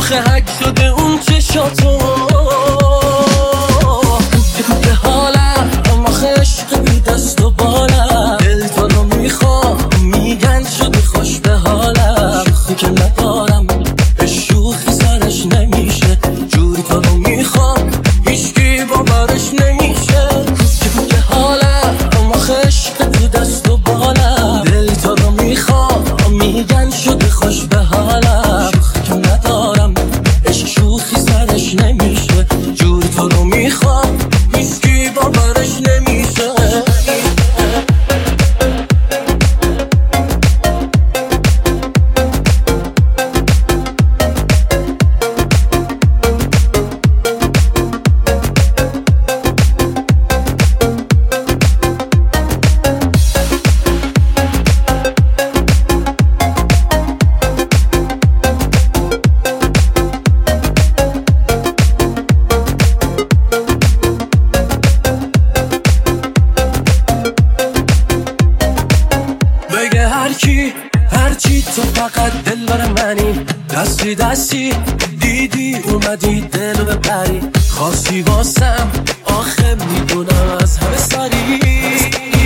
آخه حک شده اون چشاتو که حالم آخه عشق بی دست و بالم دل تو رو میخوام میگن شدی خوش به حالم شوخی که ندارم به شوخی سرش نمیشه جوری تو رو میخوام هیچکی باورش نمیشه که حالم آخه عشق بی دست و بالم دل تو رو میخوام میگن شدی خوش به حالم شوخی که ندارم عشق شوخی سرش نمیشه جوری تو رو میخوام هیچکی باورش نمیشه هرچی تو فقط دل بر منی دستی دستی دیدی اومدی دلو ببری خواستی واسم آخه میدونم از همه سری